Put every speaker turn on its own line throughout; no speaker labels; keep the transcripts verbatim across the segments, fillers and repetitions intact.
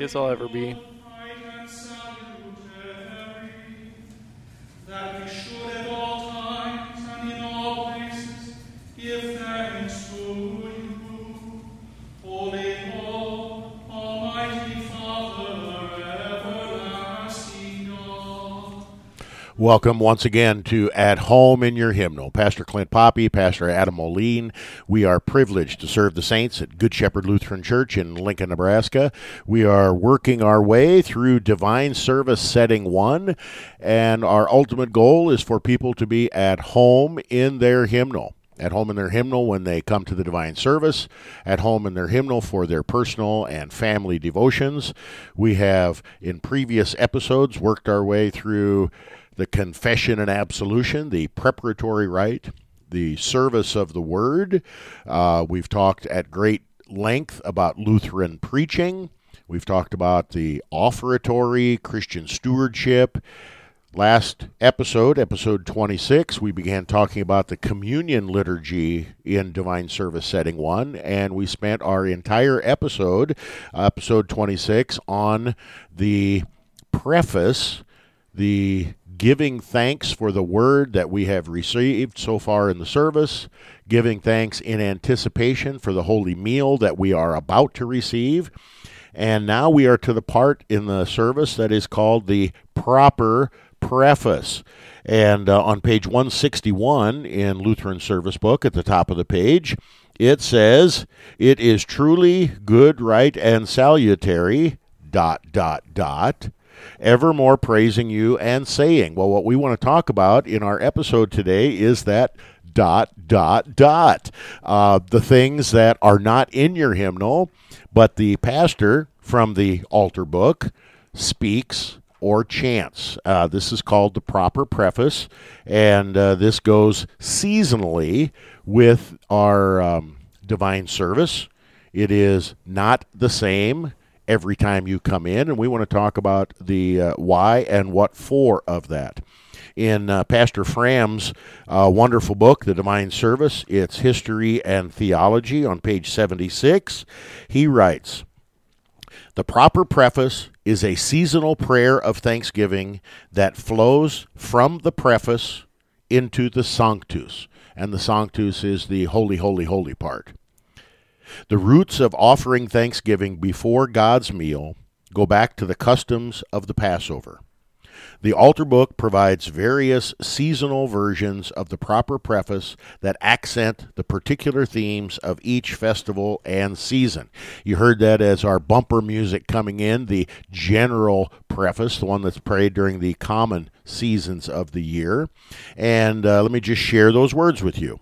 happiest I'll ever be.
That we should at all times and in all places give thanks to you, Holy Lord, Almighty Father, everlasting God.
Welcome once again to At Home in Your Hymnal. Pastor Clint Poppy, Pastor Adam Moline. We are privileged to serve the saints at Good Shepherd Lutheran Church in Lincoln, Nebraska. We are working our way through Divine Service Setting one, and our ultimate goal is for people to be at home in their hymnal. At home in their hymnal when they come to the divine service, at home in their hymnal for their personal and family devotions. We have, in previous episodes, worked our way through the confession and absolution, the preparatory rite, the service of the word. Uh, we've talked at great length about Lutheran preaching. We've talked about the offertory, Christian stewardship. Last episode, episode twenty-six, we began talking about the communion liturgy in Divine Service Setting one, and we spent our entire episode, episode twenty-six, on the preface, the giving thanks for the word that we have received so far in the service, giving thanks in anticipation for the holy meal that we are about to receive. And now we are to the part in the service that is called the proper preface. And uh, on page one sixty-one in Lutheran Service Book, at the top of the page, it says, "It is truly good, right, and salutary, dot, dot, dot, evermore praising you and saying." Well, what we want to talk about in our episode today is that dot, dot, dot. Uh, the things that are not in your hymnal, but the pastor from the altar book speaks or chants. Uh, this is called the proper preface, and uh, this goes seasonally with our um, divine service. It is not the same every time you come in, and we want to talk about the uh, why and what for of that. In uh, Pastor Fram's uh, wonderful book, The Divine Service, Its History and Theology, on page seventy-six, he writes, "The proper preface is a seasonal prayer of thanksgiving that flows from the preface into the Sanctus." And the Sanctus is the holy, holy, holy part. The roots of offering thanksgiving before God's meal go back to the customs of the Passover. The altar book provides various seasonal versions of the proper preface that accent the particular themes of each festival and season. You heard that as our bumper music coming in, the general preface, the one that's prayed during the common seasons of the year. And uh, let me just share those words with you.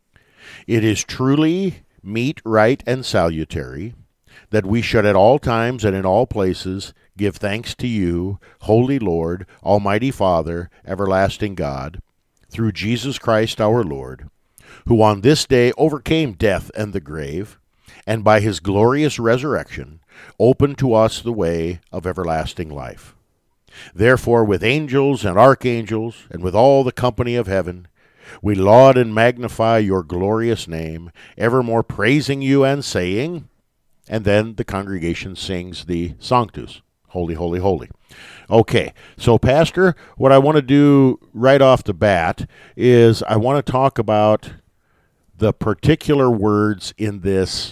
"It is truly meet, right, and salutary, that we should at all times and in all places give thanks to you, Holy Lord, Almighty Father, everlasting God, through Jesus Christ our Lord, who on this day overcame death and the grave, and by his glorious resurrection opened to us the way of everlasting life. Therefore, with angels and archangels, and with all the company of heaven, we laud and magnify your glorious name, evermore praising you and saying," and then the congregation sings the Sanctus, holy, holy, holy. Okay, so Pastor, what I want to do right off the bat is I want to talk about the particular words in this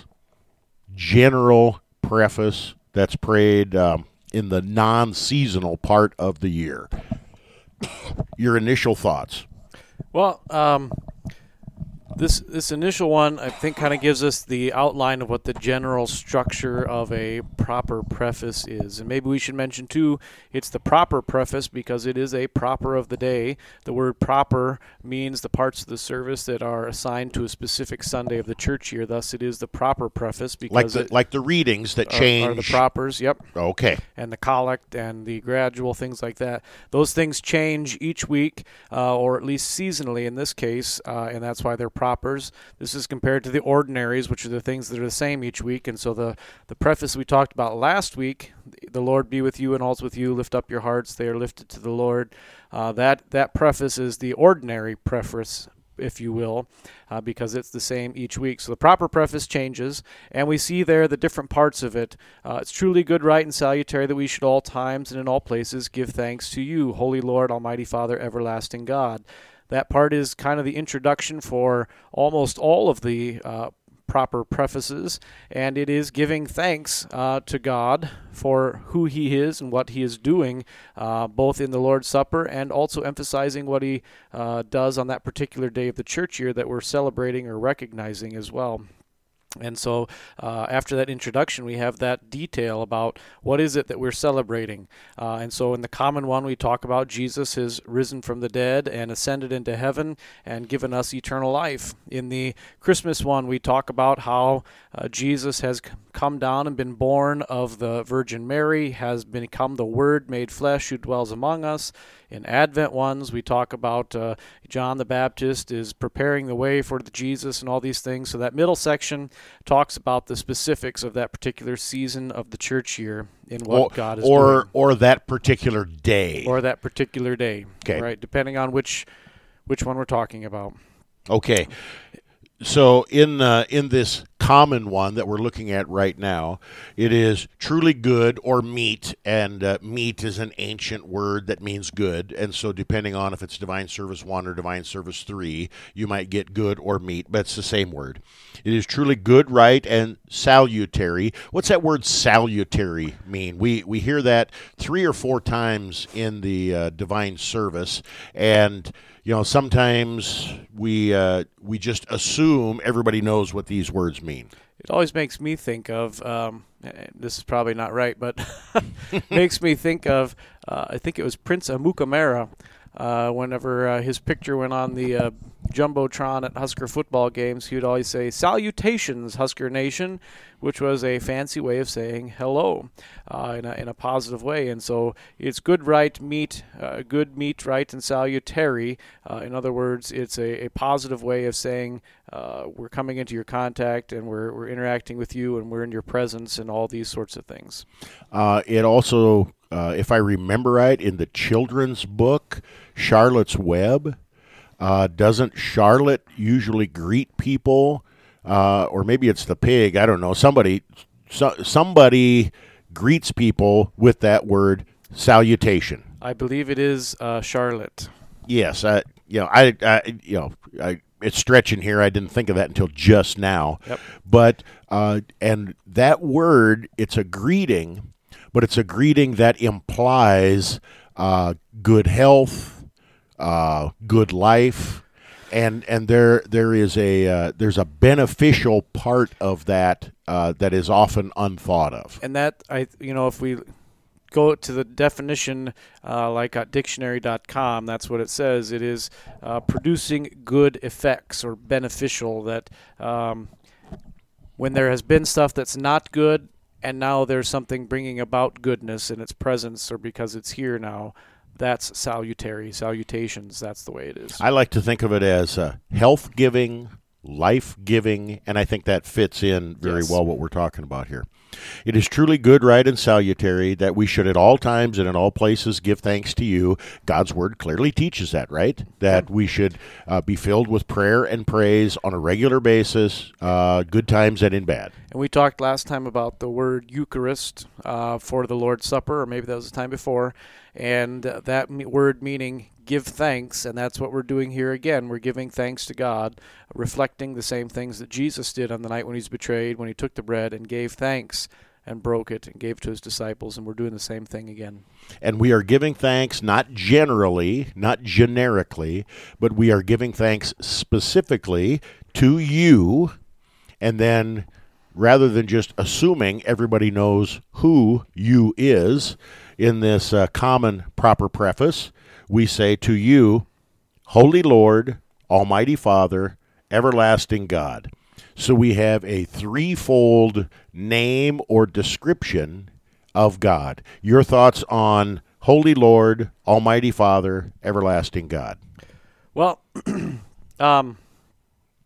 general preface that's prayed um, in the non-seasonal part of the year. Your initial thoughts?
Well, um, this this initial one, I think, kind of gives us the outline of what the general structure of a proper preface is. And maybe we should mention, too, it's the proper preface because it is a proper of the day. The word proper means the parts of the service that are assigned to a specific Sunday of the church year. Thus, it is the proper preface because
Like the,
it
like the readings that
are,
change.
are the propers, yep.
Okay.
And the collect and the gradual, things like that. Those things change each week, uh, or at least seasonally in this case, uh, and that's why they're propers. This is compared to the ordinaries, which are the things that are the same each week. And so the, the preface we talked about last week, the Lord be with you and all's with you, lift up your hearts, they are lifted to the Lord. Uh, that, that preface is the ordinary preface, if you will, uh, because it's the same each week. So the proper preface changes, and we see there the different parts of it. Uh, it's truly good, right, and salutary that we should all times and in all places give thanks to you, Holy Lord, Almighty Father, everlasting God. That part is kind of the introduction for almost all of the uh, proper prefaces, and it is giving thanks uh, to God for who he is and what he is doing, uh, both in the Lord's Supper and also emphasizing what he uh, does on that particular day of the church year that we're celebrating or recognizing as well. And so uh, after that introduction, we have that detail about what is it that we're celebrating. Uh, and so in the common one, we talk about Jesus has risen from the dead and ascended into heaven and given us eternal life. In the Christmas one, we talk about how uh, Jesus has come down and been born of the Virgin Mary, has become the Word made flesh who dwells among us. In Advent ones, we talk about uh, John the Baptist is preparing the way for the Jesus and all these things. So that middle section talks about the specifics of that particular season of the church year in what
or,
God is
or,
doing.
Or that particular day.
Or that particular day.
Okay.
Right, depending on which which one we're talking about.
Okay. So in uh, in this common one that we're looking at right now, it is truly good or meet, and uh, meet is an ancient word that means good, and so depending on if it's Divine Service one or Divine Service three, you might get good or meet, but it's the same word. It is truly good, right, and salutary. What's that word salutary mean? We we hear that three or four times in the uh, Divine Service, and you know, sometimes we uh, we just assume everybody knows what these words mean.
It always makes me think of, um, this is probably not right, but makes me think of, uh, I think it was Prince Amukamara, uh, whenever uh, his picture went on the uh, Jumbotron at Husker football games, he would always say, "Salutations, Husker Nation," which was a fancy way of saying hello uh, in, a, in a positive way. And so it's good, right, meet, uh, good, meet, right, and salutary. Uh, in other words, it's a, a positive way of saying uh, we're coming into your contact and we're, we're interacting with you and we're in your presence and all these sorts of things.
Uh, it also, uh, if I remember right, in the children's book, Charlotte's Web, uh, doesn't Charlotte usually greet people? Uh, or maybe it's the pig. I don't know. Somebody, so, somebody greets people with that word salutation.
I believe it is uh, Charlotte.
Yes, I, you know, I, I, you know, I, it's stretching here. I didn't think of that until just now.
Yep.
But uh, and that word, it's a greeting, but it's a greeting that implies uh, good health, uh, good life. And and there there is a uh, there's a beneficial part of that uh, that is often unthought of.
And that, I you know, if we go to the definition, uh, like at dictionary dot com, that's what it says. It is uh, producing good effects or beneficial. That um, when there has been stuff that's not good, and now there's something bringing about goodness in its presence, or because it's here now. That's salutary, salutations. That's the way it is.
I like to think of it as uh, health-giving, life-giving, and I think that fits in very
yes.
well what we're talking about here. It is truly good, right, and salutary that we should at all times and in all places give thanks to you. God's Word clearly teaches that, right? That we should uh, be filled with prayer and praise on a regular basis, uh, good times and in bad.
And we talked last time about the word Eucharist uh, for the Lord's Supper, or maybe that was the time before, and uh, that me- word meaning give thanks, and that's what we're doing here again. We're giving thanks to God, reflecting the same things that Jesus did on the night when he was betrayed, when he took the bread and gave thanks and broke it and gave it to his disciples, and we're doing the same thing again.
And we are giving thanks not generally, not generically, but we are giving thanks specifically to you, and then rather than just assuming everybody knows who you is, in this uh, common proper preface, we say to you, Holy Lord, Almighty Father, everlasting God. So we have a threefold name or description of God. Your thoughts on Holy Lord, Almighty Father, everlasting God?
Well, um,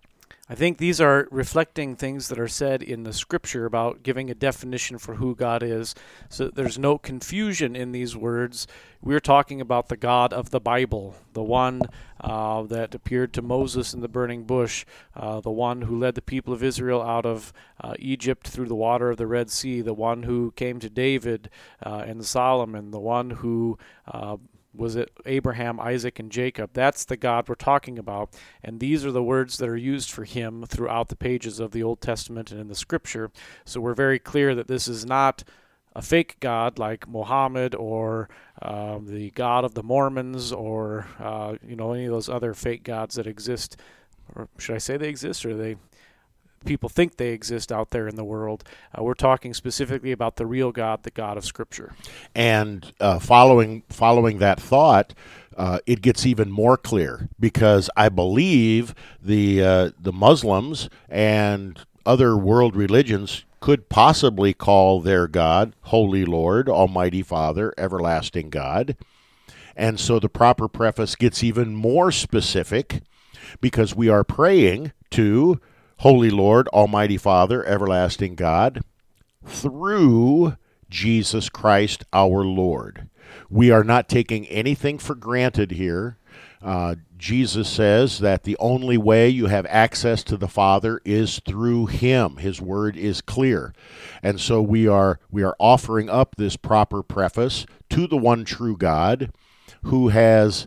I think these are reflecting things that are said in the Scripture about giving a definition for who God is, so that there's no confusion in these words. We're talking about the God of the Bible, the one uh, that appeared to Moses in the burning bush, uh, the one who led the people of Israel out of uh, Egypt through the water of the Red Sea, the one who came to David uh, and Solomon, the one who uh, was it Abraham, Isaac, and Jacob. That's the God we're talking about, and these are the words that are used for him throughout the pages of the Old Testament and in the Scripture. So we're very clear that this is not a fake God like Muhammad or um, the God of the Mormons or uh, you know any of those other fake gods that exist. Or should I say they exist, or they people think they exist out there in the world? Uh, we're talking specifically about the real God, the God of Scripture.
And uh, following following that thought, uh, it gets even more clear, because I believe the uh, the Muslims and other world religions could possibly call their God Holy Lord, Almighty Father, Everlasting God. And so the proper preface gets even more specific, because we are praying to Holy Lord, Almighty Father, Everlasting God, through Jesus Christ our Lord. We are not taking anything for granted here. Uh, Jesus says that the only way you have access to the Father is through Him. His word is clear. And so we are we are offering up this proper preface to the one true God, who has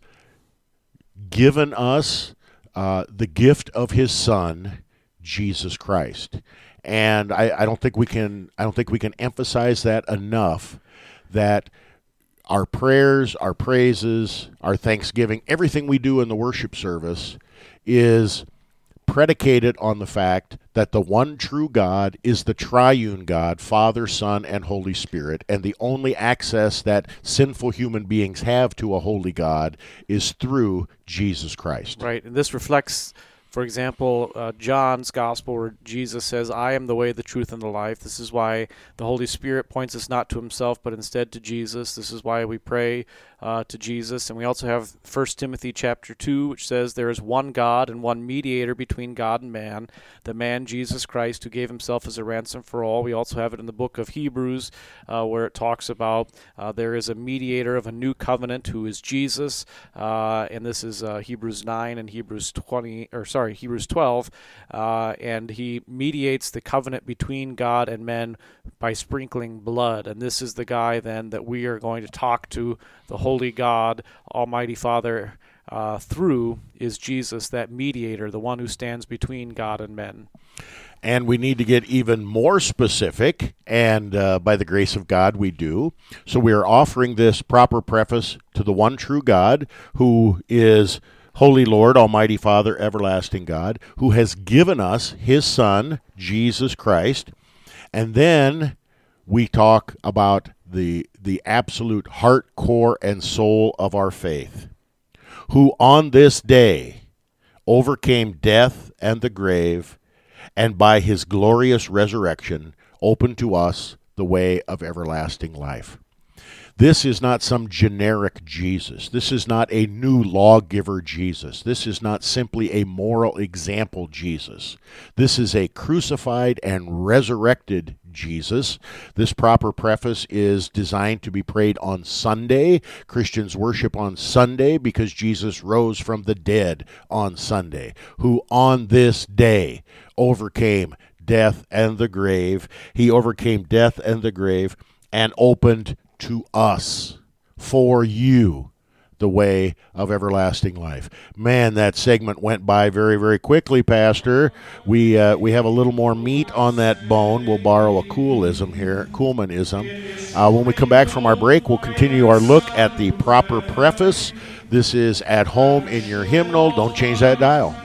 given us uh, the gift of His Son, Jesus Christ. And I, I don't think we can I don't think we can emphasize that enough, that our prayers, our praises, our thanksgiving, everything we do in the worship service is predicated on the fact that the one true God is the triune God, Father, Son, and Holy Spirit, and the only access that sinful human beings have to a holy God is through Jesus Christ.
Right, and this reflects, for example, uh, John's Gospel, where Jesus says, I am the way, the truth, and the life. This is why the Holy Spirit points us not to himself, but instead to Jesus. This is why we pray uh, to Jesus. And we also have First Timothy chapter two, which says there is one God and one mediator between God and man, the man Jesus Christ, who gave himself as a ransom for all. We also have it in the book of Hebrews, uh, where it talks about uh, there is a mediator of a new covenant who is Jesus. Uh, and this is uh, Hebrews nine and Hebrews twenty, or sorry, Hebrews twelve, uh, and he mediates the covenant between God and men by sprinkling blood. And this is the guy then that we are going to talk to, the Holy God, Almighty Father, uh, through is Jesus, that mediator, the one who stands between God and men.
And we need to get even more specific, and uh, by the grace of God we do. So we are offering this proper preface to the one true God, who is Holy Lord, Almighty Father, Everlasting God, who has given us His Son, Jesus Christ. And then we talk about the, the absolute heart, core, and soul of our faith, who on this day overcame death and the grave, and by His glorious resurrection opened to us the way of everlasting life. This is not some generic Jesus. This is not a new lawgiver Jesus. This is not simply a moral example Jesus. This is a crucified and resurrected Jesus. This proper preface is designed to be prayed on Sunday. Christians worship on Sunday because Jesus rose from the dead on Sunday, who on this day overcame death and the grave. He overcame death and the grave and opened to us, for you, the way of everlasting life. Man, that segment went by very, very quickly, Pastor. We uh, we have a little more meat on that bone. We'll borrow a Coolism here, Kuhlmanism. Uh, when we come back from our break, we'll continue our look at the proper preface. This is At Home in Your Hymnal. Don't change that dial.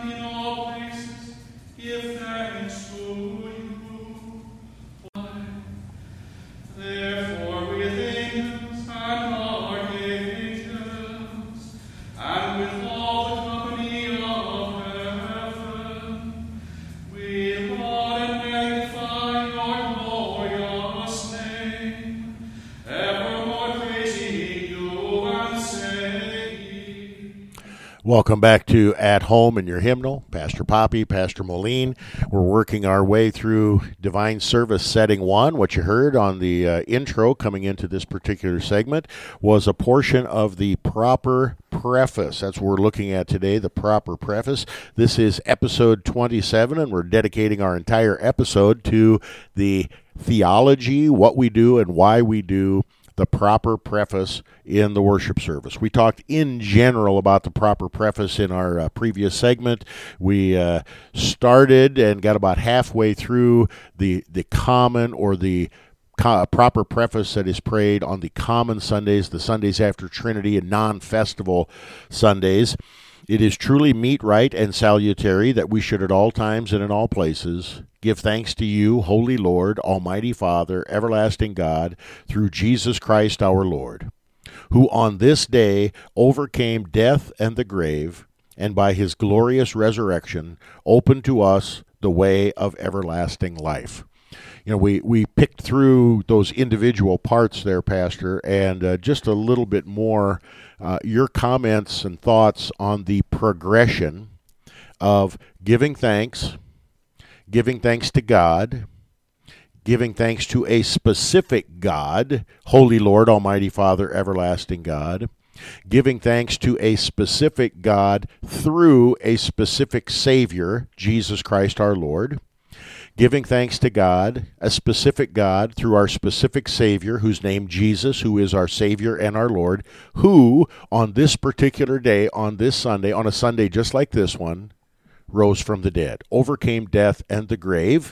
Welcome back to At Home in Your Hymnal. Pastor Poppy, Pastor Moline. We're working our way through Divine Service Setting one. What you heard on the uh, intro coming into this particular segment was a portion of the proper preface. That's what we're looking at today, the proper preface. This is episode twenty-seven, and we're dedicating our entire episode to the theology, what we do and why we do the proper preface in the worship service. We talked in general about the proper preface in our uh, previous segment. We uh, started and got about halfway through the the common or the co- proper preface that is prayed on the common Sundays, the Sundays after Trinity and non-festival Sundays. It is truly meet, right, and salutary that we should at all times and in all places give thanks to you, Holy Lord, Almighty Father, everlasting God, through Jesus Christ our Lord, who on this day overcame death and the grave, and by his glorious resurrection opened to us the way of everlasting life. You know, we, we picked through those individual parts there, Pastor, and uh, just a little bit more, uh, your comments and thoughts on the progression of giving thanks, giving thanks to God, giving thanks to a specific God, Holy Lord, Almighty Father, everlasting God, giving thanks to a specific God through a specific Savior, Jesus Christ our Lord, giving thanks to God, a specific God through our specific Savior, who's named Jesus, who is our Savior and our Lord, who on this particular day, on this Sunday, on a Sunday just like this one, rose from the dead, overcame death and the grave,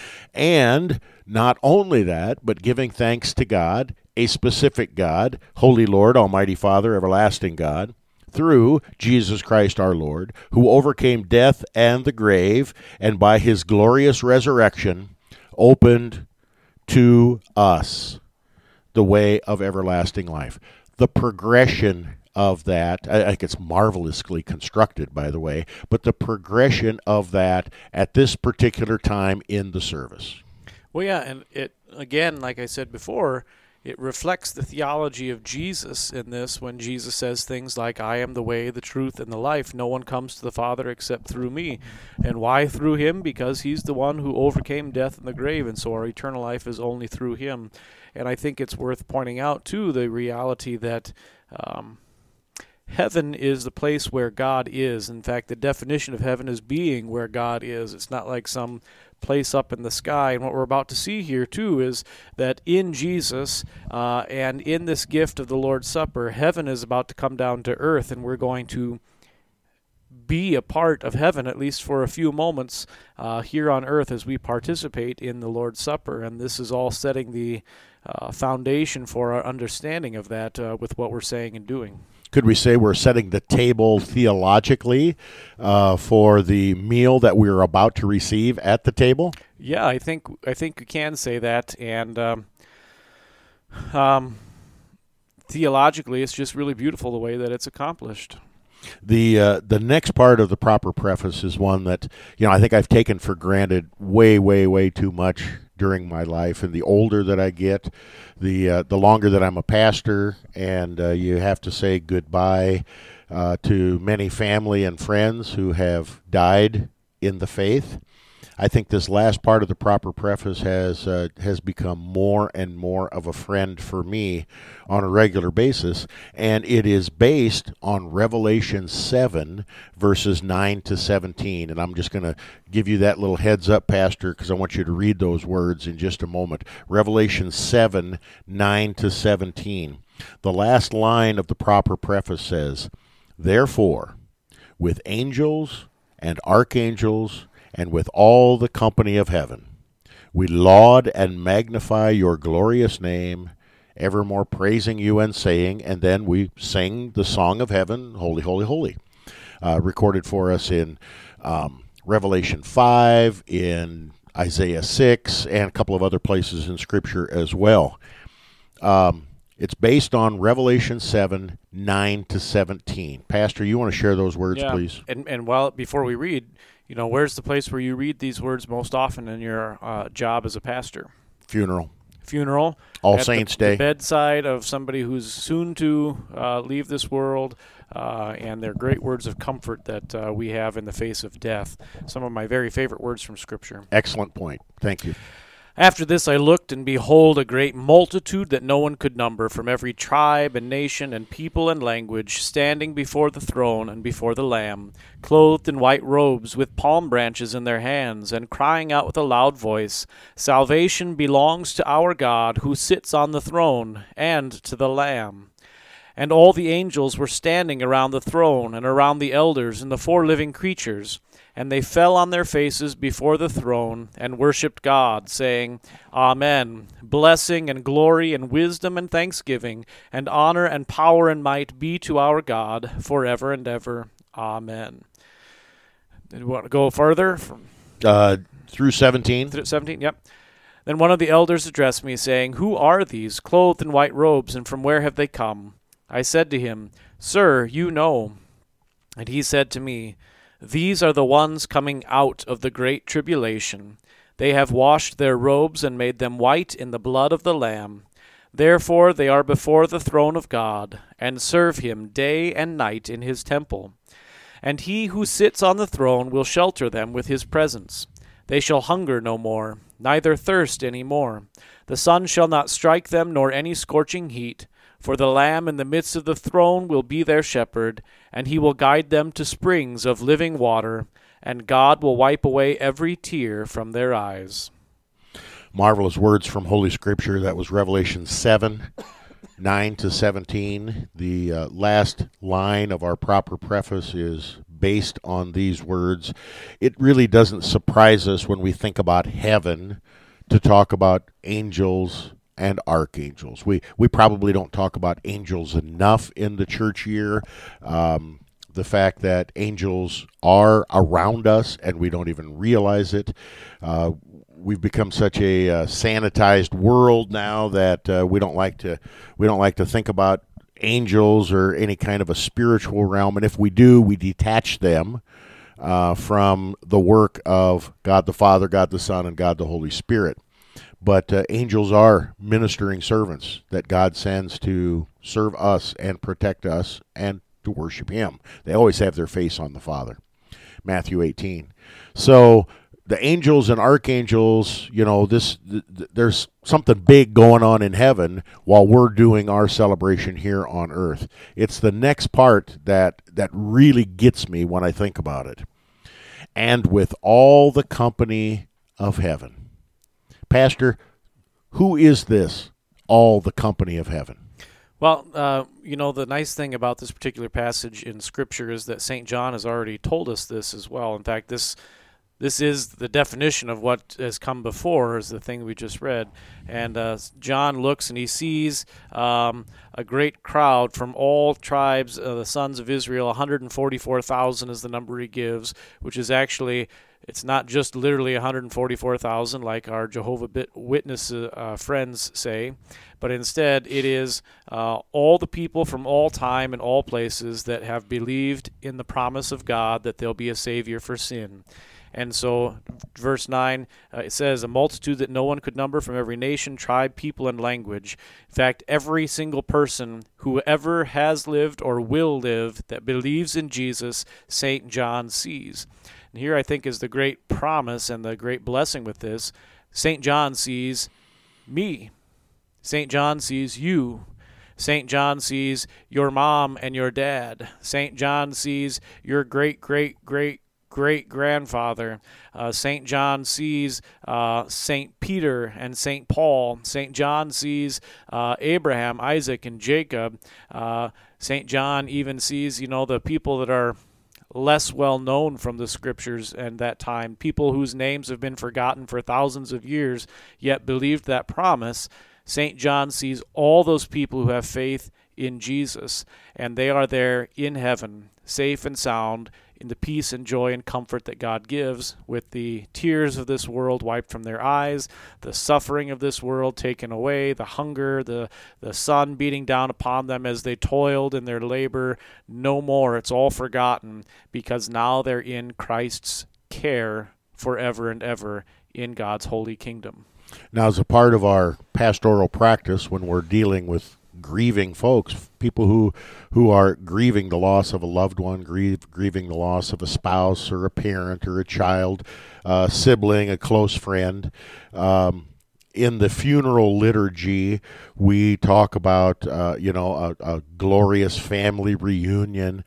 and not only that, but giving thanks to God, a specific God, Holy Lord, Almighty Father, everlasting God, through Jesus Christ our Lord, who overcame death and the grave, and by his glorious resurrection opened to us the way of everlasting life. The progression of that, I think it's marvelously constructed, by the way, but the progression of that at this particular time in the service.
Well, yeah, and it, again, like I said before, it reflects the theology of Jesus in this when Jesus says things like, I am the way, the truth, and the life. No one comes to the Father except through me. And why through him? Because he's the one who overcame death and the grave, and so our eternal life is only through him. And I think it's worth pointing out, too, the reality that um, heaven is the place where God is. In fact, the definition of heaven is being where God is. It's not like some place up in the sky. And what we're about to see here, too, is that in Jesus uh, and in this gift of the Lord's Supper, heaven is about to come down to earth, and we're going to be a part of heaven, at least for a few moments uh, here on earth as we participate in the Lord's Supper. And this is all setting the uh, foundation for our understanding of that uh, with what we're saying and doing.
Could we say we're setting the table theologically uh, for the meal that we're about to receive at the table?
Yeah, I think I think we can say that, and um, um, theologically, it's just really beautiful the way that it's accomplished.
The uh, the next part of the proper preface is one that, you know, I think I've taken for granted way, way, way too much during my life. And the older that I get, the uh, the longer that I'm a pastor, and uh, you have to say goodbye uh, to many family and friends who have died in the faith. I think this last part of the proper preface has uh, has become more and more of a friend for me on a regular basis, and it is based on Revelation seven, verses nine to seventeen. And I'm just going to give you that little heads up, Pastor, because I want you to read those words in just a moment. Revelation seven, nine to seventeen. The last line of the proper preface says, "Therefore, with angels and archangels and with all the company of heaven, we laud and magnify your glorious name, evermore praising you and saying," and then we sing the song of heaven, Holy, Holy, Holy, uh, recorded for us in um, Revelation five, in Isaiah six, and a couple of other places in Scripture as well. Um, it's based on Revelation seven, nine to seventeen. Pastor, you want to share those words,
yeah.
please?
And, and while before we read, you know, where's the place where you read these words most often in your uh, job as a pastor?
Funeral.
Funeral.
All
at
Saints
the,
Day.
The bedside of somebody who's soon to uh, leave this world. uh, and they're great words of comfort that uh, we have in the face of death. Some of my very favorite words from Scripture.
Excellent point. Thank you.
After this I looked, and behold, a great multitude that no one could number, from every tribe and nation and people and language, standing before the throne and before the Lamb, clothed in white robes, with palm branches in their hands, and crying out with a loud voice, Salvation belongs to our God, who sits on the throne, and to the Lamb. And all the angels were standing around the throne, and around the elders and the four living creatures. And they fell on their faces before the throne, and worshipped God, saying, Amen. Blessing and glory and wisdom and thanksgiving, and honor and power and might be to our God, forever and ever. Amen. Did you want to go further? From
Uh, through seventeen.
seventeen, yep. Then one of the elders addressed me, saying, Who are these, clothed in white robes, and from where have they come? I said to him, Sir, you know. And he said to me, These are the ones coming out of the great tribulation. They have washed their robes and made them white in the blood of the Lamb. Therefore they are before the throne of God, and serve him day and night in his temple. And he who sits on the throne will shelter them with his presence. They shall hunger no more, neither thirst any more. The sun shall not strike them, nor any scorching heat. For the Lamb in the midst of the throne will be their shepherd, and he will guide them to springs of living water, and God will wipe away every tear from their eyes.
Marvelous words from Holy Scripture. That was Revelation seven, nine to seventeen. The uh, last line of our proper preface is based on these words. It really doesn't surprise us when we think about heaven to talk about angels and archangels. We we probably don't talk about angels enough in the church year. Um, the fact that angels are around us and we don't even realize it. Uh, we've become such a uh, sanitized world now that uh, we don't like to we don't like to think about angels or any kind of a spiritual realm. And if we do, we detach them uh, from the work of God the Father, God the Son, and God the Holy Spirit. But uh, angels are ministering servants that God sends to serve us and protect us and to worship him. They always have their face on the Father. Matthew eighteen. So the angels and archangels, you know, this th- th- there's something big going on in heaven while we're doing our celebration here on earth. It's the next part that that really gets me when I think about it. And with all the company of heaven. Pastor, who is this, all the company of heaven?
Well, uh, you know, the nice thing about this particular passage in Scripture is that Saint John has already told us this as well. In fact, this this is the definition of what has come before, is the thing we just read. And uh, John looks and he sees um, a great crowd from all tribes, uh, the sons of Israel. one hundred forty-four thousand is the number he gives, which is actually... It's not just literally one hundred forty-four thousand like our Jehovah's Witness uh, friends say, but instead it is uh, all the people from all time and all places that have believed in the promise of God that there'll be a Savior for sin. And so, verse nine, uh, it says, a multitude that no one could number from every nation, tribe, people, and language. In fact, every single person who ever has lived or will live that believes in Jesus, Saint John sees. And here I think is the great promise and the great blessing with this. Saint John sees me. Saint John sees you. Saint John sees your mom and your dad. Saint John sees your great, great, great, great grandfather. Uh, Saint John sees uh, Saint Peter and Saint Paul. Saint John sees uh, Abraham, Isaac, and Jacob. Uh, Saint John even sees, you know, the people that are less well known from the Scriptures and that time, people whose names have been forgotten for thousands of years, yet believed that promise. Saint John sees all those people who have faith in Jesus, and they are there in heaven, safe and sound, in the peace and joy and comfort that God gives, with the tears of this world wiped from their eyes, the suffering of this world taken away, the hunger, the, the sun beating down upon them as they toiled in their labor. No more. It's all forgotten, because now they're in Christ's care forever and ever in God's holy kingdom.
Now, as a part of our pastoral practice, when we're dealing with grieving folks, people who who are grieving the loss of a loved one, grieve, grieving the loss of a spouse or a parent or a child, a sibling, a close friend. Um, in the funeral liturgy, we talk about, uh, you know, a, a glorious family reunion.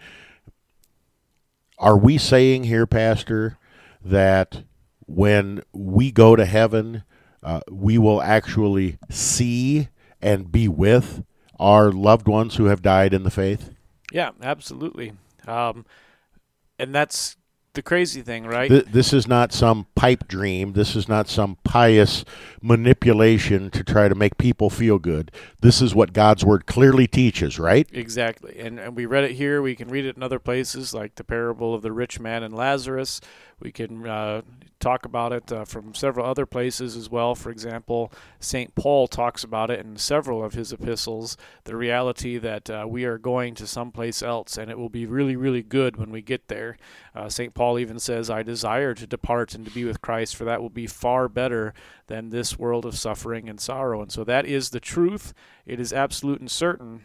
Are we saying here, Pastor, that when we go to heaven, uh, we will actually see and be with our loved ones who have died in the faith?
Yeah, absolutely. Um, and that's the crazy thing, right?
Th- this is not some pipe dream. This is not some pious manipulation to try to make people feel good. This is what God's Word clearly teaches, right?
Exactly. And and we read it here. We can read it in other places, like the parable of the rich man and Lazarus. We can uh, talk about it uh, from several other places as well. For example, Saint Paul talks about it in several of his epistles, the reality that uh, we are going to someplace else, and it will be really, really good when we get there. Uh, Saint Paul even says, I desire to depart and to be with Christ, for that will be far better than this world of suffering and sorrow. And so that is the truth. It is absolute and certain.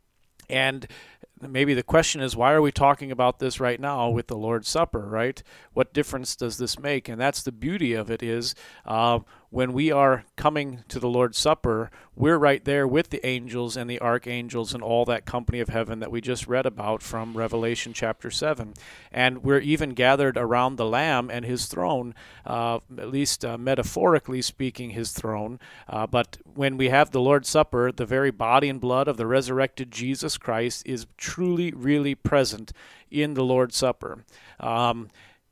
And maybe the question is, why are we talking about this right now with the Lord's Supper, right? What difference does this make? And that's the beauty of it is uh, when we are coming to the Lord's Supper, we're right there with the angels and the archangels and all that company of heaven that we just read about from Revelation chapter seven. And we're even gathered around the Lamb and his throne, uh, at least uh, metaphorically speaking, his throne. Uh, but when we have the Lord's Supper, the very body and blood of the resurrected Jesus Christ is truly, really present in the Lord's Supper. Um,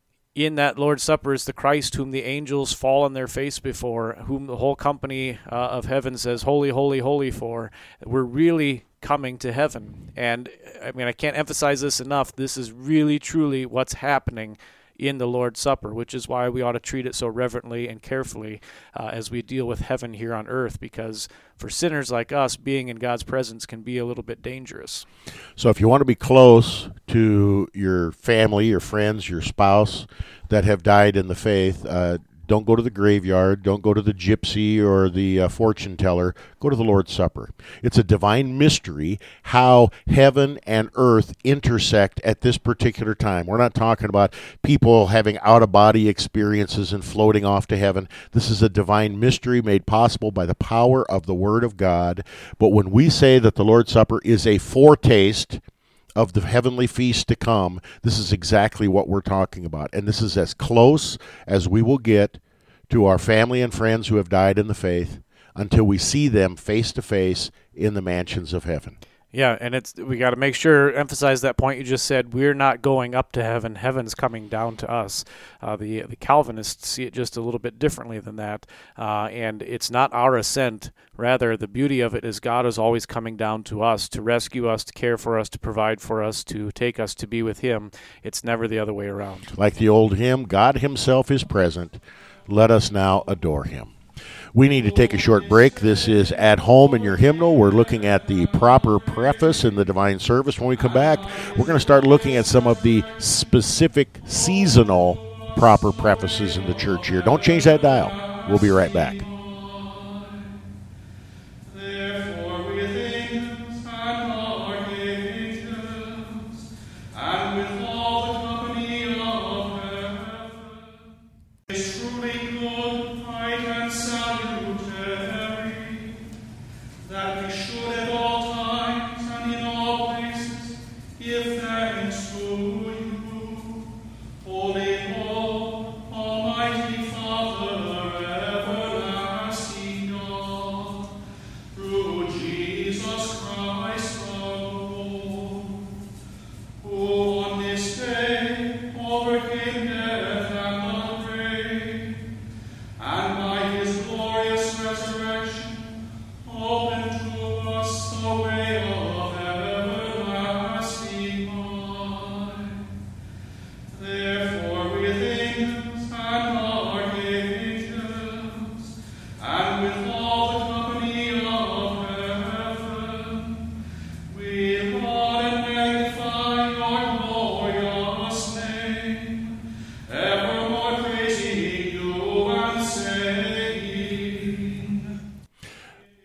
in that Lord's Supper is the Christ whom the angels fall on their face before, whom the whole company uh, of heaven says, holy, holy, holy for. We're really coming to heaven. And I mean, I can't emphasize this enough. This is really, truly what's happening in the Lord's Supper, which is why we ought to treat it so reverently and carefully uh, as we deal with heaven here on earth, because for sinners like us, being in God's presence can be a little bit dangerous.
So if you want to be close to your family, your friends, your spouse that have died in the faith, uh, don't go to the graveyard. Don't go to the gypsy or the uh, fortune teller. Go to the Lord's Supper. It's a divine mystery how heaven and earth intersect at this particular time. We're not talking about people having out-of-body experiences and floating off to heaven. This is a divine mystery made possible by the power of the Word of God. But when we say that the Lord's Supper is a foretaste of the heavenly feast to come, this is exactly what we're talking about. And this is as close as we will get to our family and friends who have died in the faith until we see them face to face in the mansions of heaven.
Yeah, and it's we got to make sure, emphasize that point you just said. We're not going up to heaven. Heaven's coming down to us. Uh, the, the Calvinists see it just a little bit differently than that. Uh, and it's not our ascent. Rather, the beauty of it is God is always coming down to us to rescue us, to care for us, to provide for us, to take us to be with him. It's never the other way around.
Like the old hymn, God himself is present. Let us now adore him. We need to take a short break. This is At Home in Your Hymnal. We're looking at the proper preface in the divine service. When we come back, we're going to start looking at some of the specific seasonal proper prefaces in the church here. Don't change that dial. We'll be right back.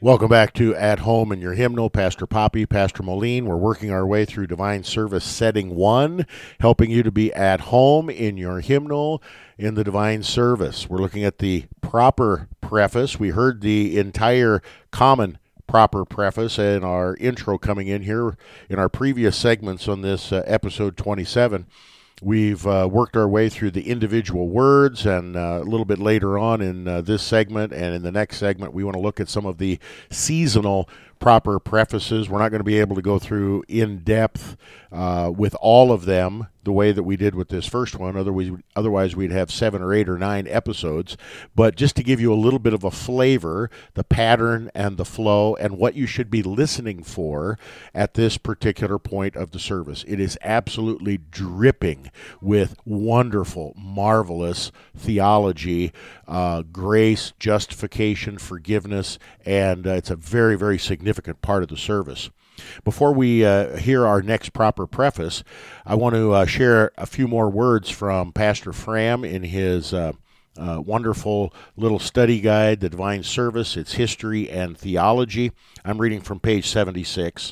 Welcome back to At Home in Your Hymnal. Pastor Poppy, Pastor Moline. We're working our way through Divine Service Setting one, helping you to be at home in your hymnal in the Divine Service. We're looking at the proper preface. We heard the entire common proper preface in our intro coming in here in our previous segments on this uh, episode twenty-seven. We've uh, worked our way through the individual words, and uh, a little bit later on in uh, this segment and in the next segment, we want to look at some of the seasonal proper prefaces. We're not going to be able to go through in depth uh, with all of them the way that we did with this first one. Otherwise, otherwise, we'd have seven or eight or nine episodes. But just to give you a little bit of a flavor, the pattern and the flow and what you should be listening for at this particular point of the service. It is absolutely dripping with wonderful, marvelous theology, uh, grace, justification, forgiveness, and uh, it's a very, very significant part of the service. Before we uh, hear our next proper preface, I want to uh, share a few more words from Pastor Fram in his uh, uh, wonderful little study guide, The Divine Service, Its History and Theology. I'm reading from page seventy-six.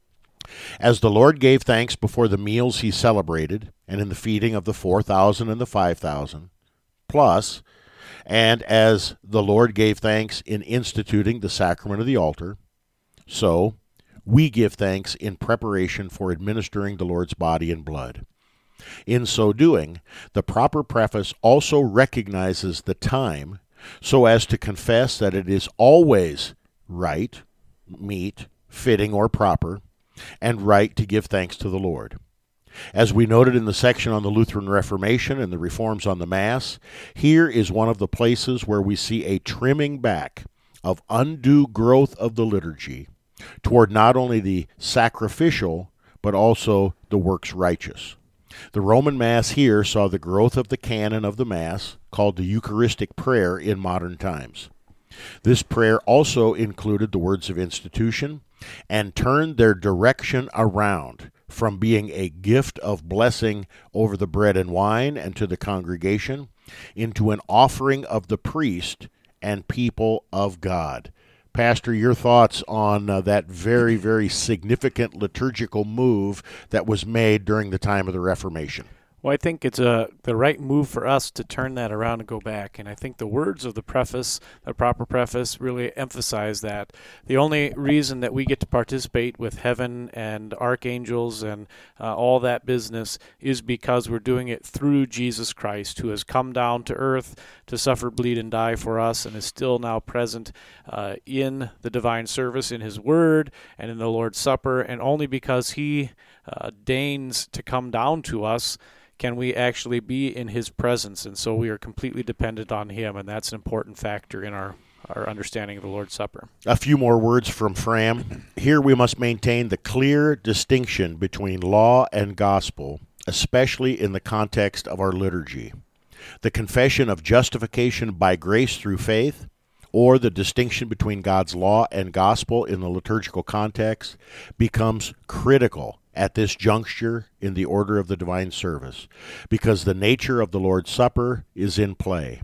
As the Lord gave thanks before the meals he celebrated, and in the feeding of the four thousand and the five thousand, plus, and as the Lord gave thanks in instituting the sacrament of the altar, so we give thanks in preparation for administering the Lord's body and blood. In so doing, the proper preface also recognizes the time so as to confess that it is always right, meet, fitting, or proper, and right to give thanks to the Lord. As we noted in the section on the Lutheran Reformation and the reforms on the Mass, here is one of the places where we see a trimming back of undue growth of the liturgy toward not only the sacrificial, but also the works righteous. The Roman Mass here saw the growth of the canon of the Mass, called the Eucharistic prayer in modern times. This prayer also included the words of institution and turned their direction around from being a gift of blessing over the bread and wine and to the congregation into an offering of the priest and people of God. Pastor, your thoughts on uh, that very, very significant liturgical move that was made during the time of the Reformation?
Well, I think it's a the right move for us to turn that around and go back. And I think the words of the preface, the proper preface, really emphasize that. The only reason that we get to participate with heaven and archangels and uh, all that business is because we're doing it through Jesus Christ, who has come down to earth to suffer, bleed, and die for us, and is still now present uh, in the divine service, in his word, and in the Lord's Supper. And only because he uh, deigns to come down to us can we actually be in his presence. And so we are completely dependent on him, and that's an important factor in our, our understanding of the Lord's Supper.
A few more words from Fram. Here we must maintain the clear distinction between law and gospel, especially in the context of our liturgy. The confession of justification by grace through faith, or the distinction between God's law and gospel in the liturgical context, becomes critical at this juncture in the order of the divine service, because the nature of the Lord's Supper is in play.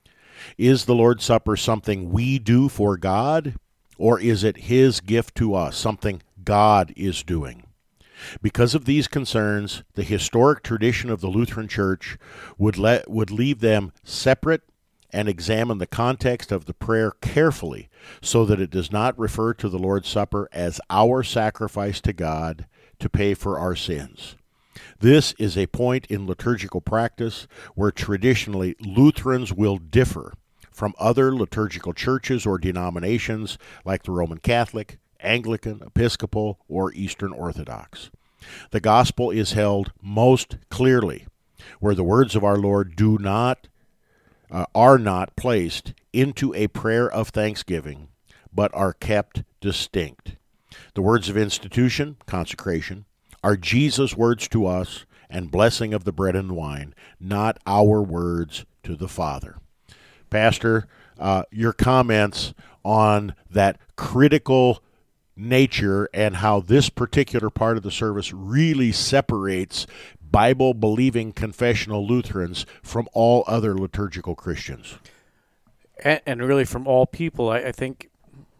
Is the Lord's Supper something we do for God, or is it his gift to us, something God is doing? Because of these concerns, the historic tradition of the Lutheran Church would let would leave them separate and examine the context of the prayer carefully so that it does not refer to the Lord's Supper as our sacrifice to God to pay for our sins. This is a point in liturgical practice where traditionally Lutherans will differ from other liturgical churches or denominations like the Roman Catholic, Anglican, Episcopal, or Eastern Orthodox. The gospel is held most clearly where the words of our Lord do not uh, are not placed into a prayer of thanksgiving, but are kept distinct. The words of institution, consecration, are Jesus' words to us and blessing of the bread and wine, not our words to the Father. Pastor, uh, your comments on that critical nature and how this particular part of the service really separates Bible-believing confessional Lutherans from all other liturgical Christians.
And, and really from all people, I, I think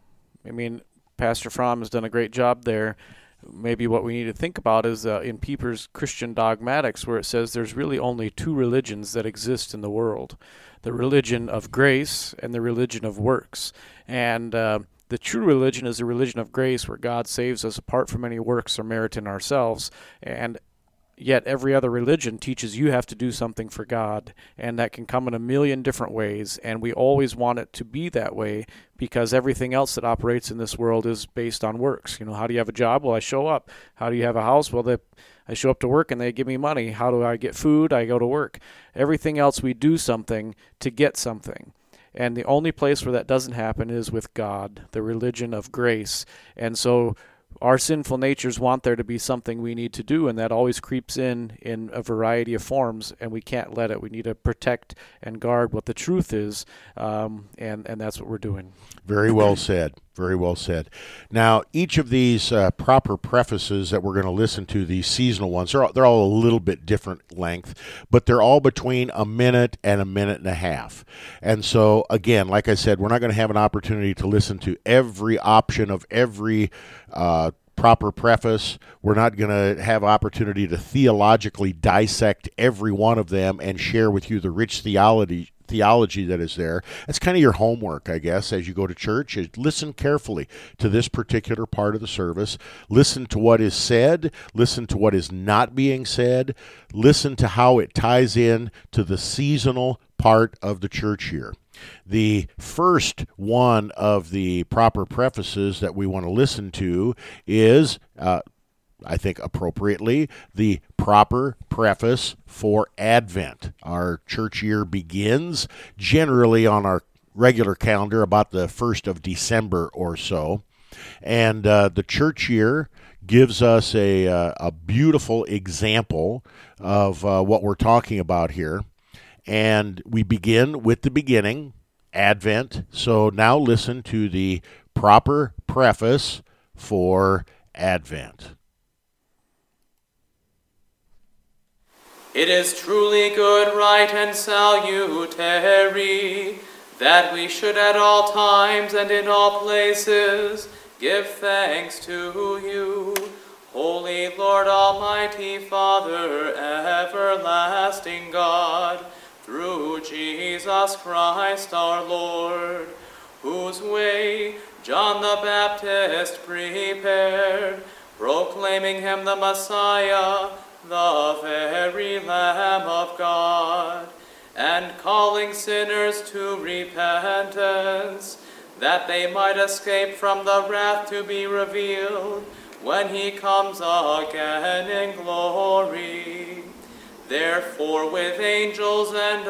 I mean, Pastor Fromm has done a great job there. Maybe what we need to think about is uh, in Pieper's Christian Dogmatics, where it says there's really only two religions that exist in the world, the religion of grace and the religion of works. And uh, the true religion is the religion of grace, where God saves us apart from any works or merit in ourselves. And yet every other religion teaches you have to do something for God, and that can come in a million different ways, and we always want it to be that way because everything else that operates in this world is based on works. You know, how do you have a job? Well, I show up. How do you have a house? Well, they, I show up to work and they give me money. How do I get food? I go to work. Everything else, we do something to get something. And the only place where that doesn't happen is with God, the religion of grace. And so our sinful natures want there to be something we need to do, and that always creeps in in a variety of forms, and we can't let it. We need to protect and guard what the truth is, um, and, and that's what we're doing.
Very well said. Very well said. Now, each of these uh, proper prefaces that we're going to listen to, these seasonal ones, they're all, they're all a little bit different length, but they're all between a minute and a minute and a half. And so, again, like I said, we're not going to have an opportunity to listen to every option of every uh, proper preface. We're not going to have opportunity to theologically dissect every one of them and share with you the rich theology theology that is there. That's kind of your homework, I guess, as you go to church. Is listen carefully to this particular part of the service. Listen to what is said. Listen to what is not being said. Listen to how it ties in to the seasonal part of the church year. The first one of the proper prefaces that we want to listen to is uh, I think appropriately, the proper preface for Advent. Our church year begins generally on our regular calendar about the first of December or so. And uh, the church year gives us a, uh, a beautiful example of uh, what we're talking about here. And we begin with the beginning, Advent. So now listen to the proper preface for Advent.
It is truly good, right, and salutary that we should at all times and in all places give thanks to you, Holy Lord, Almighty Father, everlasting God, through Jesus Christ our Lord, whose way John the Baptist prepared, proclaiming him the Messiah, the very Lamb of God, and calling sinners to repentance, that they might escape from the wrath to be revealed when he comes again in glory. Therefore with angels and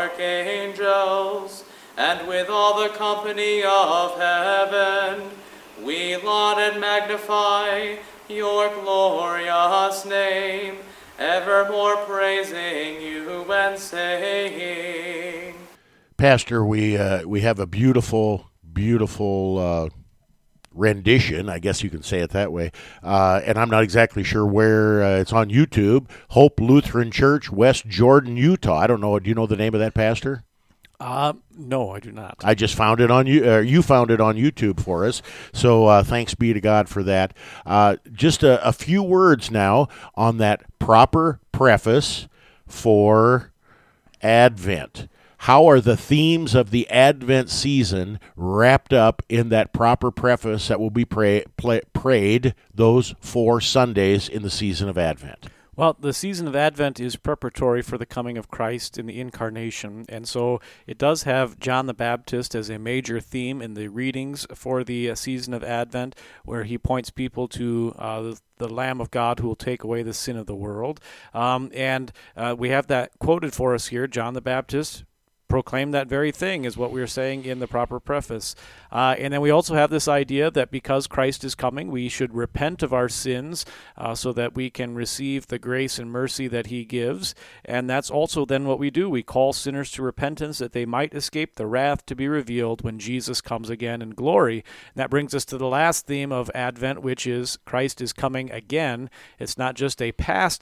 archangels, and with all the company of heaven, we laud and magnify your glorious name, evermore praising you and saying.
Pastor, we uh, we have a beautiful, beautiful uh, rendition, I guess you can say it that way, uh, and I'm not exactly sure where uh, it's on YouTube. Hope Lutheran Church, West Jordan, Utah. I don't know. Do you know the name of that pastor?
Uh, no, I do not.
I just found it on you. Uh, you found it on YouTube for us. So uh, thanks be to God for that. Uh, just a, a few words now on that proper preface for Advent. How are the themes of the Advent season wrapped up in that proper preface that will be pray, play, prayed those four Sundays in the season of Advent?
Well, the season of Advent is preparatory for the coming of Christ in the Incarnation, and so it does have John the Baptist as a major theme in the readings for the uh, season of Advent, where he points people to uh, the, the Lamb of God who will take away the sin of the world. Um, and uh, we have that quoted for us here, John the Baptist proclaim that very thing is what we are saying in the proper preface. Uh, and then we also have this idea that because Christ is coming, we should repent of our sins uh, so that we can receive the grace and mercy that he gives. And that's also then what we do. We call sinners to repentance that they might escape the wrath to be revealed when Jesus comes again in glory. And that brings us to the last theme of Advent, which is Christ is coming again. It's not just a past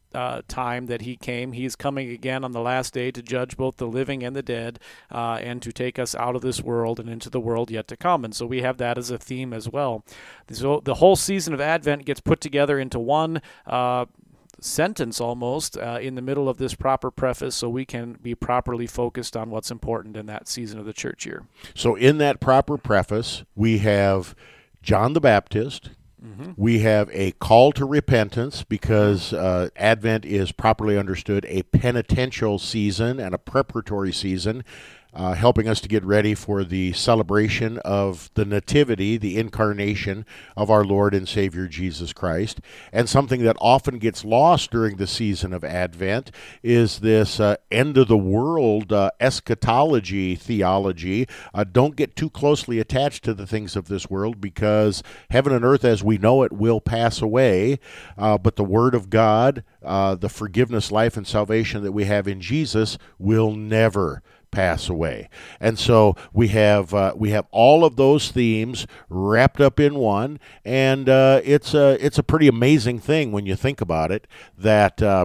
uh, time that he came. He is coming again on the last day to judge both the living and the dead, uh, and to take us out of this world and into the world yet to come. And so we have that as a theme as well. So the whole season of Advent gets put together into one uh, sentence almost uh, in the middle of this proper preface, so we can be properly focused on what's important in that season of the church year.
So in that proper preface, we have John the Baptist. Mm-hmm. We have a call to repentance because uh, Advent is properly understood a penitential season and a preparatory season, uh, helping us to get ready for the celebration of the nativity, the incarnation of our Lord and Savior Jesus Christ. And something that often gets lost during the season of Advent is this uh, end-of-the-world uh, eschatology theology. Uh, don't get too closely attached to the things of this world, because heaven and earth as we know it will pass away, uh, but the Word of God, uh, the forgiveness, life, and salvation that we have in Jesus will never pass away. And so we have uh, we have all of those themes wrapped up in one, and uh, it's a it's a pretty amazing thing when you think about it, that uh,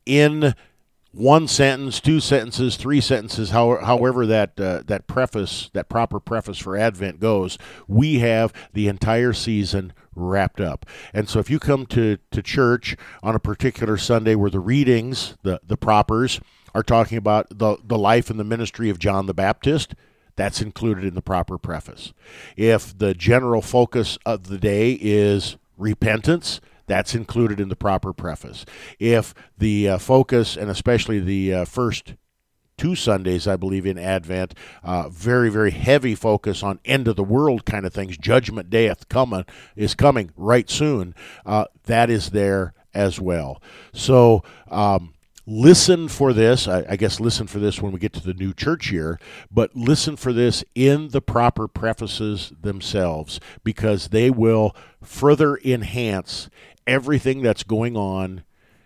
in one sentence, two sentences, three sentences, how, however that uh, that preface, that proper preface for Advent goes, we have the entire season wrapped up. And so if you come to, to church on a particular Sunday where the readings, the, the propers, are talking about the, the life and the ministry of John the Baptist, that's included in the proper preface. If the general focus of the day is repentance, that's included in the proper preface. If the uh, focus, and especially the uh, first two Sundays, I believe, in Advent, uh, very, very heavy focus on end-of-the-world kind of things, Judgment Day is coming, is coming right soon, uh, that is there as well. So, um, listen for this. I, I guess listen for this when we get to the new church year, but listen for this in the proper prefaces themselves, because they will further enhance everything that's going on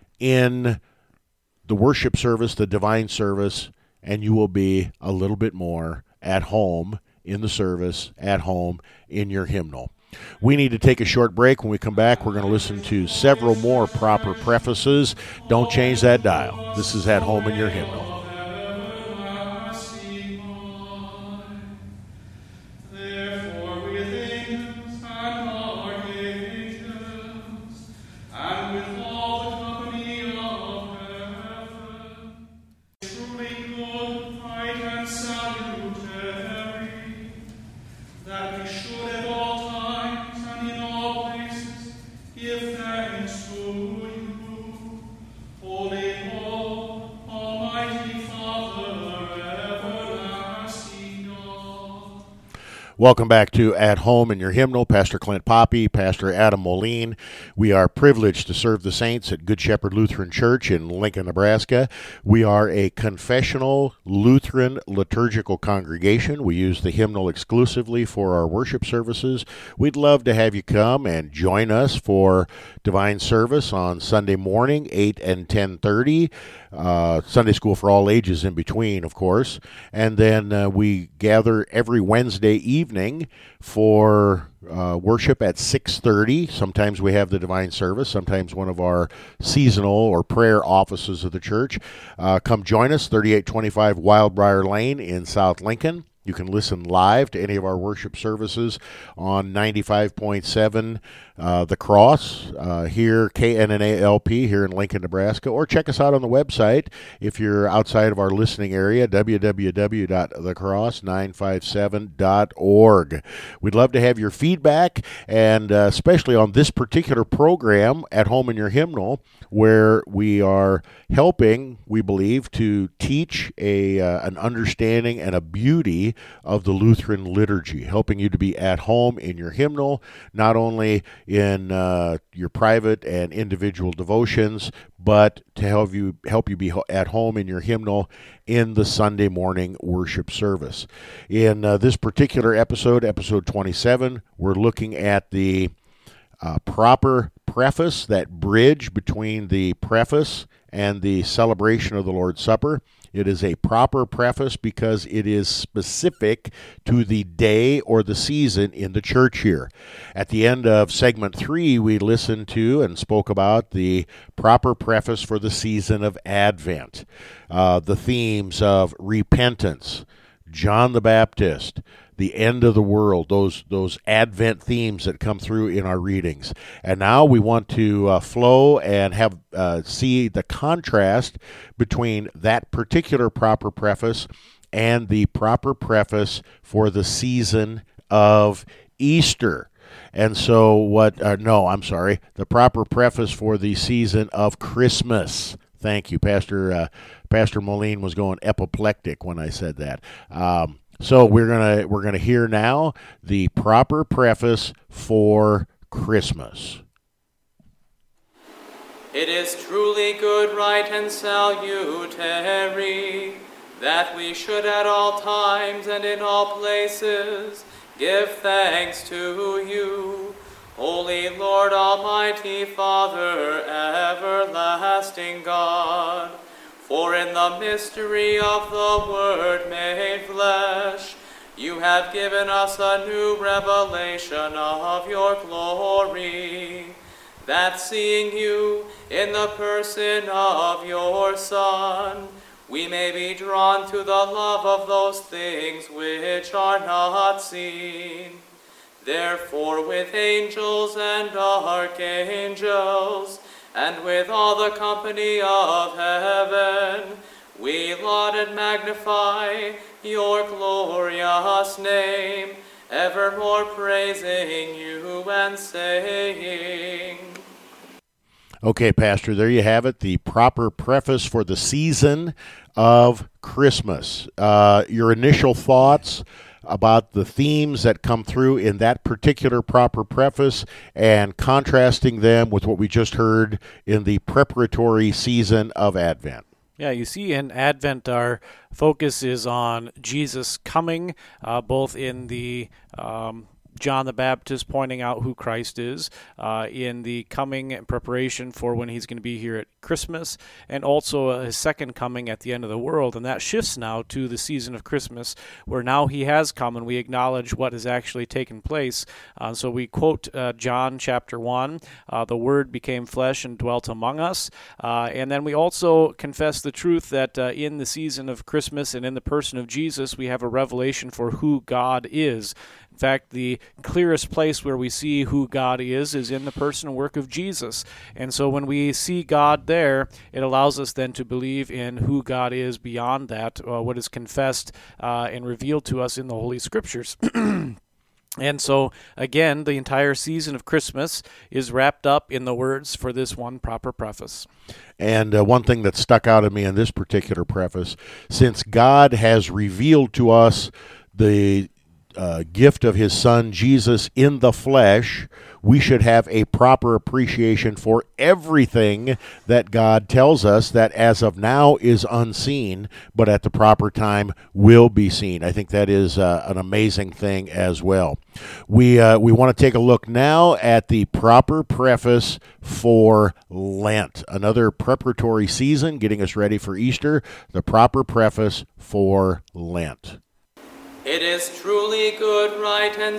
in the worship service, the divine service, and you will be a little bit more at home in the service, at home in your hymnal. We need to take a short break. When we come back, we're going to listen to several more proper prefaces. Don't change that dial. This is At Home in Your Hymnal. Welcome back to At Home in Your Hymnal. Pastor Clint Poppy, Pastor Adam Moline. We are privileged to serve the saints at Good Shepherd Lutheran Church in Lincoln, Nebraska. We are a confessional Lutheran liturgical congregation. We use the hymnal exclusively for our worship services. We'd love to have you come and join us for divine service on Sunday morning, eight and ten thirty. Uh, Sunday school for all ages in between, of course. And then uh, we gather every Wednesday evening for uh, worship at six thirty. Sometimes we have the divine service, sometimes one of our seasonal or prayer offices of the church. Uh, come join us, thirty-eight twenty-five Wildbriar Lane in South Lincoln. You can listen live to any of our worship services on ninety-five point seven uh, The Cross uh, here, K N N A L P here in Lincoln, Nebraska, or check us out on the website if you're outside of our listening area, w w w dot the cross nine five seven dot org. We'd love to have your feedback, and uh, especially on this particular program, At Home in Your Hymnal, where we are helping, we believe, to teach a uh, an understanding and a beauty of the Lutheran liturgy, helping you to be at home in your hymnal, not only in uh, your private and individual devotions, but to help you help you be at home in your hymnal in the Sunday morning worship service. In uh, this particular episode, episode twenty-seven, we're looking at the uh, proper preface, that bridge between the preface and the celebration of the Lord's Supper. It is a proper preface because it is specific to the day or the season in the church here. At the end of segment three, we listened to and spoke about the proper preface for the season of Advent, uh, the themes of repentance, John the Baptist, the end of the world, those those Advent themes that come through in our readings. And now we want to uh, flow and have uh, see the contrast between that particular proper preface and the proper preface for the season of Easter. And so what, uh, no, I'm sorry, the proper preface for the season of Christmas. Thank you. Pastor uh, Pastor Moline was going apoplectic when I said that. Um, so we're gonna we're gonna hear now the proper preface for Christmas.
It is truly good, right, and salutary that we should at all times and in all places give thanks to you, Holy Lord, Almighty Father, everlasting God. For in the mystery of the Word made flesh, you have given us a new revelation of your glory, that seeing you in the person of your Son, we may be drawn to the love of those things which are not seen. Therefore, with angels and archangels, and with all the company of heaven, we laud and magnify your glorious name, evermore praising you and saying.
Okay, Pastor, there you have it, the proper preface for the season of Christmas. Uh, your initial thoughts about the themes that come through in that particular proper preface and contrasting them with what we just heard in the preparatory season of Advent.
Yeah, you see in Advent our focus is on Jesus coming, uh, both in the um, John the Baptist pointing out who Christ is, uh, in the coming and preparation for when he's going to be here at Christmas, and also uh, his second coming at the end of the world. And that shifts now to the season of Christmas, where now he has come and we acknowledge what has actually taken place. Uh, so we quote uh, John chapter one, uh, the Word became flesh and dwelt among us. Uh, and then we also confess the truth that uh, in the season of Christmas and in the person of Jesus, we have a revelation for who God is. In fact, the clearest place where we see who God is is in the person and work of Jesus. And so when we see God there, it allows us then to believe in who God is beyond that, uh, what is confessed uh, and revealed to us in the Holy Scriptures. And so, again, the entire season of Christmas is wrapped up in the words for this one proper preface.
And uh, one thing that stuck out at me in this particular preface, since God has revealed to us the Uh, gift of his Son, Jesus, in the flesh, we should have a proper appreciation for everything that God tells us that as of now is unseen, but at the proper time will be seen. I think that is uh, an amazing thing as well. We, uh, we want to take a look now at the proper preface for Lent, another preparatory season getting us ready for Easter, the proper preface for Lent.
It is truly good, right, and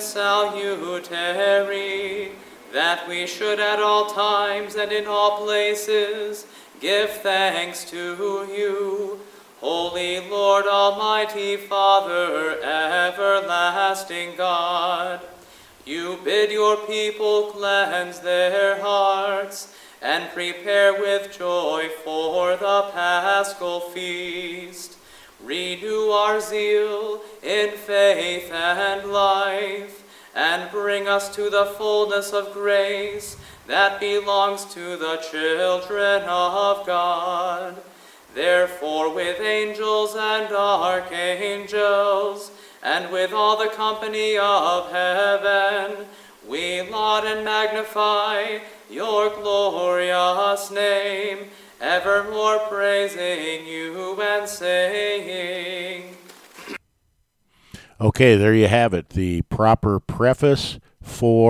salutary that we should at all times and in all places give thanks to you, Holy Lord, Almighty Father, everlasting God. You bid your people cleanse their hearts and prepare with joy for the Paschal feast. Renew our zeal in faith and life, and bring us to the fullness of grace that belongs to the children of God. Therefore, with angels and archangels, and with all the company of heaven, we laud and magnify your glorious name, evermore praising you and saying.
Okay, there you have it, the proper preface for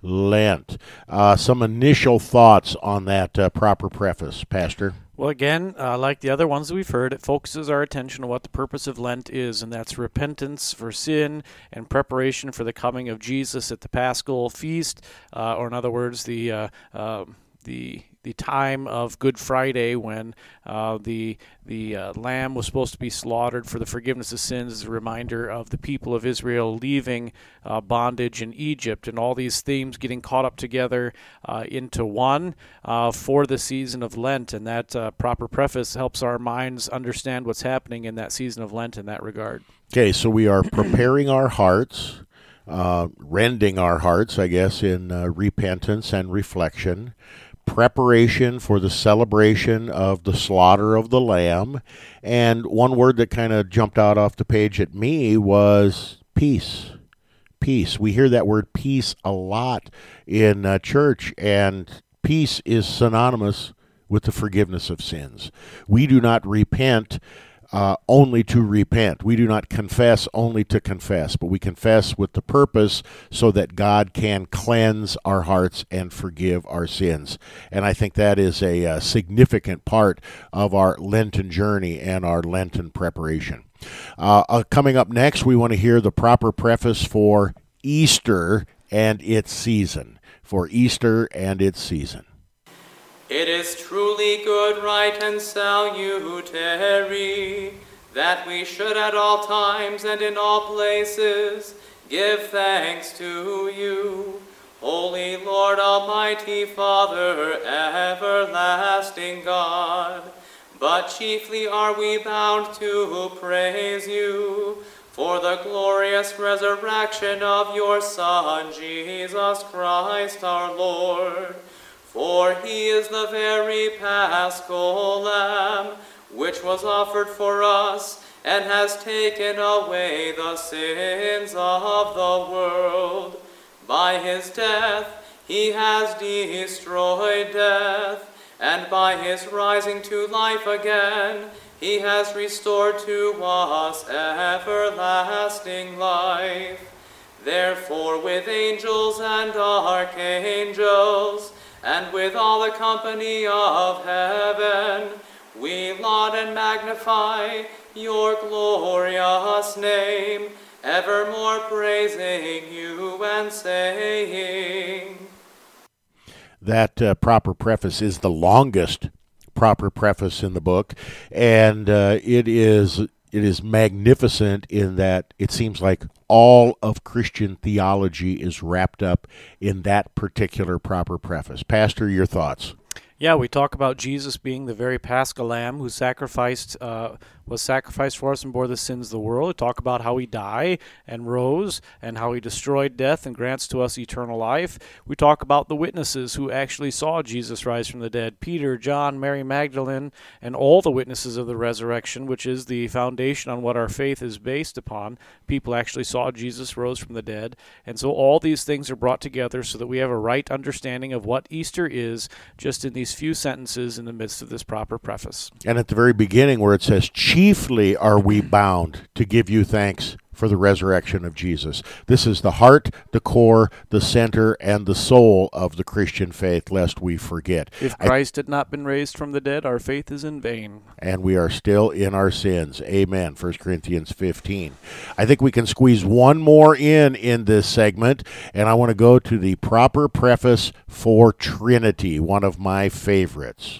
Lent. Uh, some initial thoughts on that uh, proper preface, Pastor?
Well, again, uh, like the other ones that we've heard, it focuses our attention on what the purpose of Lent is, and that's repentance for sin and preparation for the coming of Jesus at the Paschal feast, uh, or in other words, the uh, uh, the the time of Good Friday, when uh, the the uh, lamb was supposed to be slaughtered for the forgiveness of sins, as a reminder of the people of Israel leaving uh, bondage in Egypt, and all these themes getting caught up together uh, into one uh, for the season of Lent. And that uh, proper preface helps our minds understand what's happening in that season of Lent in that regard.
Okay, so we are preparing our hearts, uh, rending our hearts, I guess, in uh, repentance and reflection, preparation for the celebration of the slaughter of the lamb, and one word that kind of jumped out off the page at me was peace. Peace. We hear that word peace a lot in uh, church, and peace is synonymous with the forgiveness of sins. We do not repent Uh, only to repent. We do not confess only to confess, but we confess with the purpose so that God can cleanse our hearts and forgive our sins. And I think that is a, a significant part of our Lenten journey and our Lenten preparation. Uh, uh, coming up next, we want to hear the proper preface for Easter and its season. For Easter and its season.
It is truly good, right, and salutary, that we should at all times and in all places give thanks to you, Holy Lord, Almighty Father, everlasting God. But chiefly are we bound to praise you for the glorious resurrection of your Son, Jesus Christ our Lord. For he is the very Paschal Lamb, which was offered for us, and has taken away the sins of the world. By his death he has destroyed death, and by his rising to life again, he has restored to us everlasting life. Therefore, with angels and archangels, and with all the company of heaven, we laud and magnify your glorious name, evermore praising you and saying.
That uh, proper preface is the longest proper preface in the book, and uh, it is it is magnificent in that it seems like all of Christian theology is wrapped up in that particular proper preface. Pastor, your thoughts?
Yeah, we talk about Jesus being the very Paschal Lamb who sacrificed, uh, was sacrificed for us and bore the sins of the world. We talk about how he died and rose and how he destroyed death and grants to us eternal life. We talk about the witnesses who actually saw Jesus rise from the dead: Peter, John, Mary Magdalene, and all the witnesses of the resurrection, which is the foundation on what our faith is based upon. People actually saw Jesus rose from the dead. And so all these things are brought together so that we have a right understanding of what Easter is, just in these few sentences in the midst of this proper preface.
And at the very beginning, where it says, chiefly are we bound to give you thanks for the resurrection of Jesus. This is the heart, the core, the center, and the soul of the Christian faith, lest we forget.
If Christ I, had not been raised from the dead, our faith is in vain.
And we are still in our sins. Amen. First Corinthians fifteen. I think we can squeeze one more in in this segment, and I want to go to the proper preface for Trinity, one of my favorites.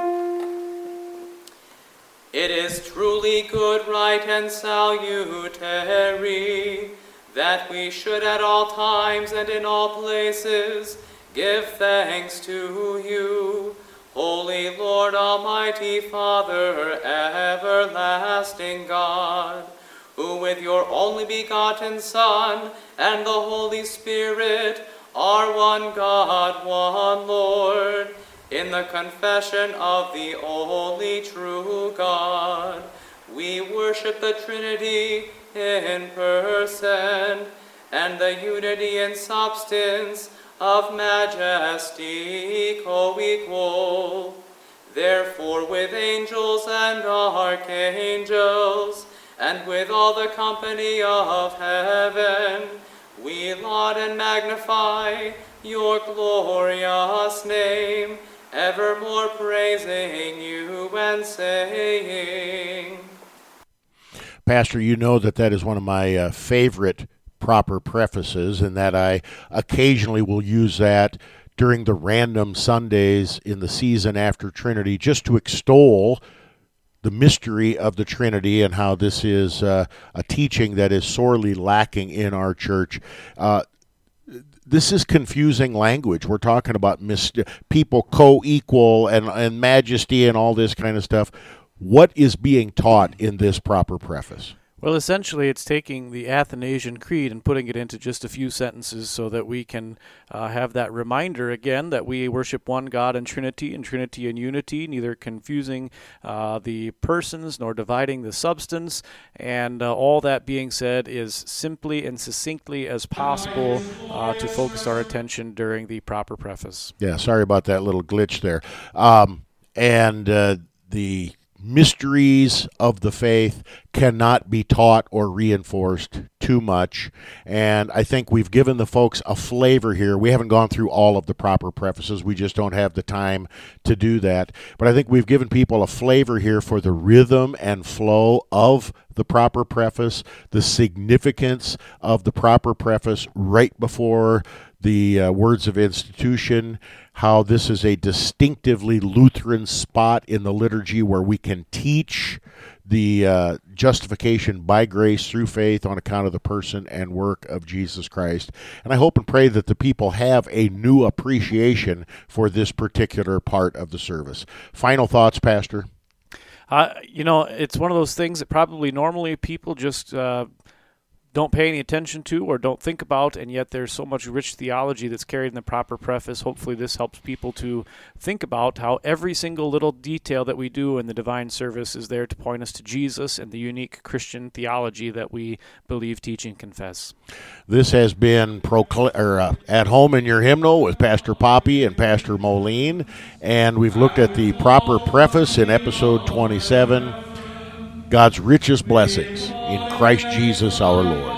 It is truly good, right, and salutary, that we should at all times and in all places give thanks to you, Holy Lord, Almighty Father, everlasting God, who with your only begotten Son and the Holy Spirit are one God, one Lord, in the confession of the only true God, we worship the Trinity in person, and the unity in substance of majesty co-equal. Therefore, with angels and archangels, and with all the company of heaven, we laud and magnify your glorious name, evermore praising you and saying.
Pastor, you know that that is one of my uh, favorite proper prefaces, and that I occasionally will use that during the random Sundays in the season after Trinity, just to extol the mystery of the Trinity and how this is uh, a teaching that is sorely lacking in our church. Uh, this is confusing language. We're talking about mis- people co-equal and, and majesty and all this kind of stuff. What is being taught in this proper preface?
Well, essentially, it's taking the Athanasian Creed and putting it into just a few sentences so that we can uh, have that reminder again that we worship one God in Trinity, and Trinity in unity, neither confusing uh, the persons nor dividing the substance. And uh, all that being said is simply and succinctly as possible uh, to focus our attention during the proper preface.
Yeah, sorry about that little glitch there. Um, and uh, the mysteries of the faith cannot be taught or reinforced too much, and I think we've given the folks a flavor here. We haven't gone through all of the proper prefaces. We just don't have the time to do that, but I think we've given people a flavor here for the rhythm and flow of the proper preface, the significance of the proper preface right before the uh, words of institution, how this is a distinctively Lutheran spot in the liturgy where we can teach the uh, justification by grace through faith on account of the person and work of Jesus Christ. And I hope and pray that the people have a new appreciation for this particular part of the service. Final thoughts, Pastor?
Uh, you know, it's one of those things that probably normally people just uh, don't pay any attention to or don't think about, and yet there's so much rich theology that's carried in the proper preface. Hopefully this helps people to think about how every single little detail that we do in the divine service is there to point us to Jesus and the unique Christian theology that we believe, teach, and confess.
This has been procl- or, uh, At Home in Your Hymnal with Pastor Poppy and Pastor Moline, and we've looked at the proper preface in episode twenty-seven. God's richest blessings in Christ Jesus our Lord.